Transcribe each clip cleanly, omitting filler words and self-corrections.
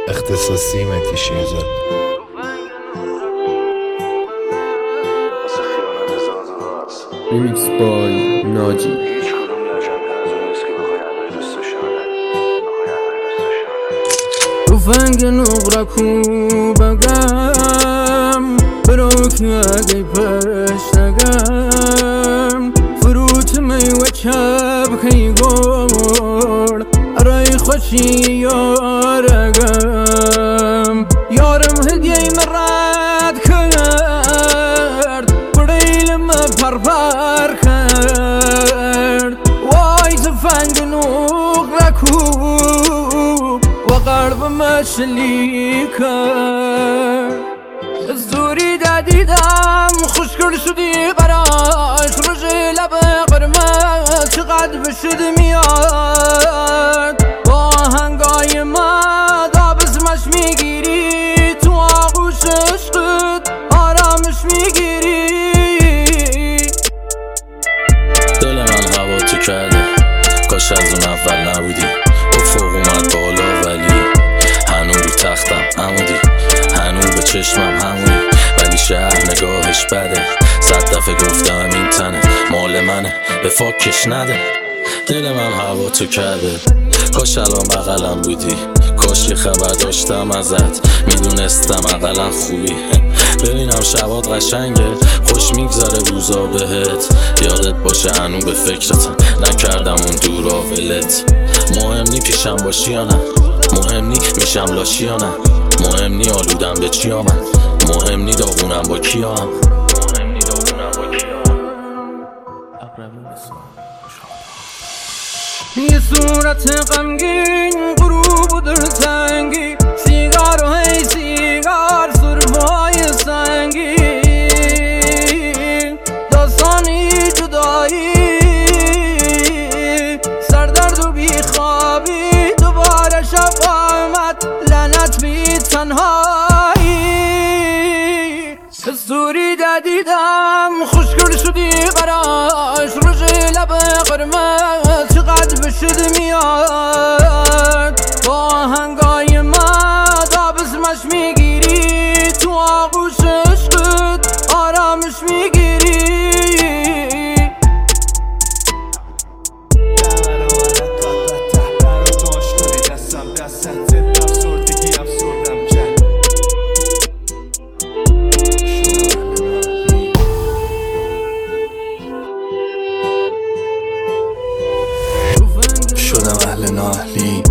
اختصاصی مهدی شیرزاد. ریمیکس بای ناجی. تفنگ نقره کو بگم بروک اگه پشتگم فروت میوه چپ خی گل ارای خوشی یارگم یارم هدیه مرد کرد بریلم پرپر کرد وای تفنگ نقره کو وقلب مشلی کرد زوری دادیدم خوشگل شدی قراش رژ لب قرمز چقدر بشد میاد با هنگای ما دابزمش میگیری تو آغوش عشقت آرامش میگیری دل من هوا تو کرده کاش از اون اول نبودی افق اومد بالا ولی هنو رو تختم عمودی هنو به چشمم همونی ولی شهر نگاهش بده 100 دفعه گفتم این تنه مال منه به فاکش نده دل من هوا تو کرده کاش الان بغلم بودی کاش یه خبر داشتم ازت میدونستم اقلا خوبی ببینم شبات قشنگه خوش میگذره روزا بهت یادت باشه هنو به فکرتم نکردم اون دورا ولت مهم نی پیشم باشی یا نه مهم نی میشم لاشی یا نه مهم نی آلودم به چی آمد مهم نی داغونم با کی هم یه صورت غمگین غروب و دلتنگی سیگار و هی سیگار سربای سنگین داستانی جدایی سردرد و بیخوابی دوباره شب آمد لعنت بی تنهایی سوری دادیدم خوشگل شدی قراش رژ لب قرمز چقدر بشد میاد با هنگای ما دابزمش میگیری تو آغوش عشقت آرامش میگیری شدم اهل نااهلی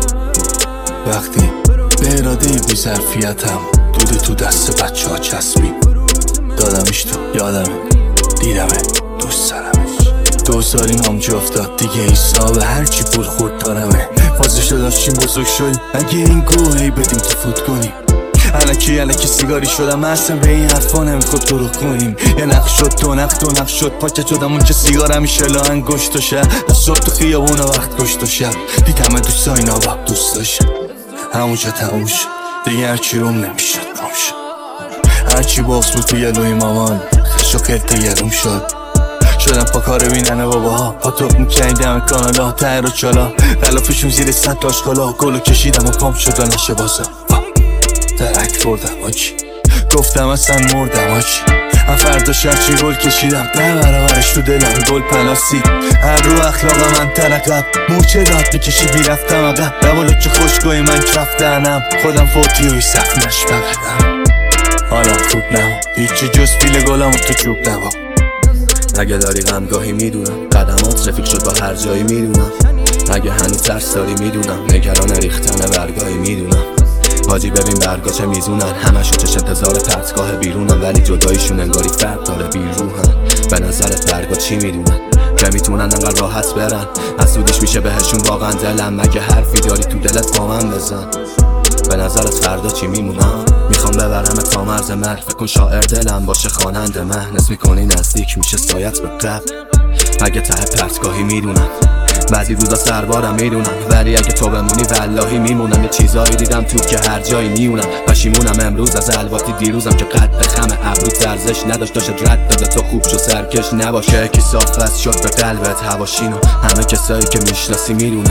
وقتی به اراده بی ظرفیتم دوده تو دست بچه ها چسبید دادمش تو یادمه دیدمه دوست دارمش 2 سالی نام جا افتاد دیگه حساب هرچی پول خورد دارمه فازش داشتیم بزرگ شدیم اگه این گوهی بدیم تو فوت کنیم الکی سیگاری شدم من اصلا به این حرفا نمیخواد دروغ کنیم یه نقش شد دو نقش شد پاکت شدم اون که سیگار همیشه لاهن گشت و شب صبح تو خیابون وقت گشت و شب دیدم دوستا اینا باب دوست داشتم همونجا تموم شد دیگه هرچی روم نمیشد نام شد هرچی باز بود توی لوی مامان خش و خلطه یه روم شد شدم پا کار بیننه باباها پا توب میکنیدم کانالا تر و چالا غلافشون زیر 100 آشکالا گلو کشیدم و پامپ شد و نشه بازم درک فردم آجی گفتم اصلا مردم آجی من فردا شرچی گل کشیدم 10 برابرش تو دلم گل پلاستیک هر رو اخلاق من ترقب موچه داد بکشید میرفتم عقب لبالو که خوشگاهی من کف دهنم خودم فوتی و صف نشبقدم حالا خوب نمو هیچی جز پیل گلم و تو چوب نبا اگه داری غمگاهی میدونم قدمات رفیق شد با هر جایی میدونم اگه هنوز ترس داری میدونم نگران ریختن برگاهی میدونم حاجی ببین برگا چه میزونن همشو چش انتظار پرتگاه بیرونن ولی جداییشون انگاری فرق داره بیروحن به نظرت برگا چی میدونن که میتونن انقدر راحت برن از سودش میشه بهشون واقعا دلم مگه حرفی داری تو دلت با من بزن به نظرت فردا چی میمونم میخوام ببرمت تا مرز مرگ فکر کن شاعر دلم باشه خواننده من نس میکنی نزدیک میشه سایت به قبل اگه ته پرتگاهی میدونم بعضی روزا سربارم میدونم ولی اگه تو بمونی والهی میمونم یه چیزایی دیدم تو که هر جایی میونم پشیمونم امروز از الواتی دیروزم که قد خم ابروت ارزش نداشت داشت رد داده تو خوب شو سرکش نباشه کی صاف شد به قلبت هواشینو همه کسایی که میشناسی میدونن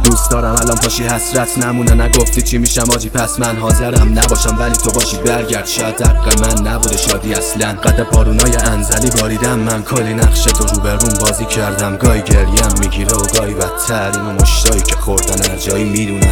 دوست دارم الان پاشی حسرت نمونه، نگفتی چی میشم آجی پس من حاضرم نباشم ولی تو باشی برگرد، شاید حق من نبوده شادی اصلا. قد بارونای انزلی باریدم من، کلی نقش تو رو به روم بازی کردم، گاهی گریم میگیره و گاهی بدتر، اینو مشتایی که خوردن هر جایی میدونن.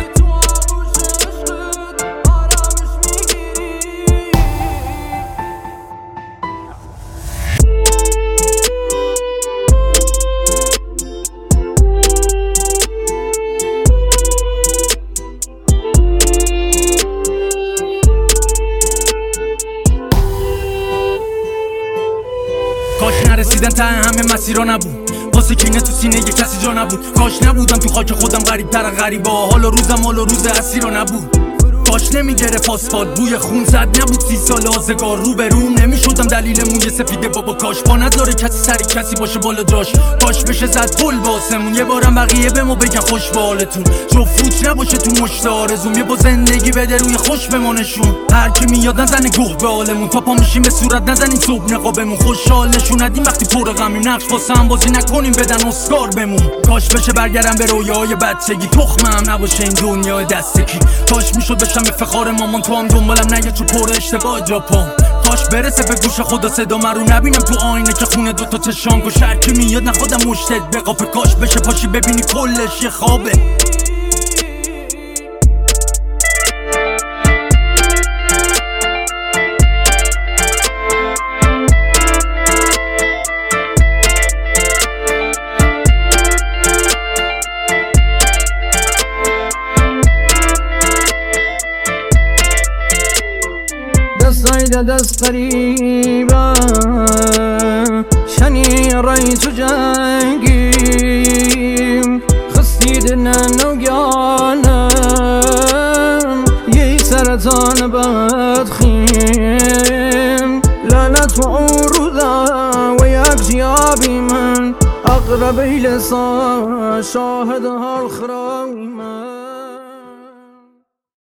کاش نرسیدن ته همه مسیرها نبود، واسه کینه تو سینه یه کسی جا نبود. کاش نبودم تو خاک خودم غریب تر غریبا، حال و روزم حال و روز اسیرا نبود. کاش نمیگرفت آسفالت بوی خون زد، نبود 30 سال آزگار رو به روم نمیشدم دلیل موی سفیده بابا. کاش با نداره کسی سری کسی باشه بالا جاش، کاش بشه زد پل باسمون یه بارم بقیه به ما بگن خوش به حالتون، جفت نباشه تو مشت آرزوم، یه با زندگی بده روی خوش بمانشون. هر کی میاد نزنه گوه به حالمون، تا پا میشیم به صورت نزنیم صبح نقابمون، خوشحال نشون ندیم وقتی پر غمیم، نقش واسه هم بازی نکنیم بدن اسکار بمون. کاش بشه برگردم به رویاهای بچگی، تخمم نباشه این دنیای دستکی، کاش میشد بشم افتخار مامان، تو هم دنبالم نگه چو پر اشتباه جاپام. کاش برسه به گوش خدا صدا من رو نبینم تو آینه که خونه دوتا چشام گوش، هر کی میاد نخودم مشتد به قافه. کاش بشه پاشی ببینی کلش یه خوابه. دست قریبا شنی رای تو جنگیم، خستی دنن نوگانم یه سرطان بدخیم، لعنت و عروضا و یک جیابی من اقرب لسان شاهد حال خرامی من.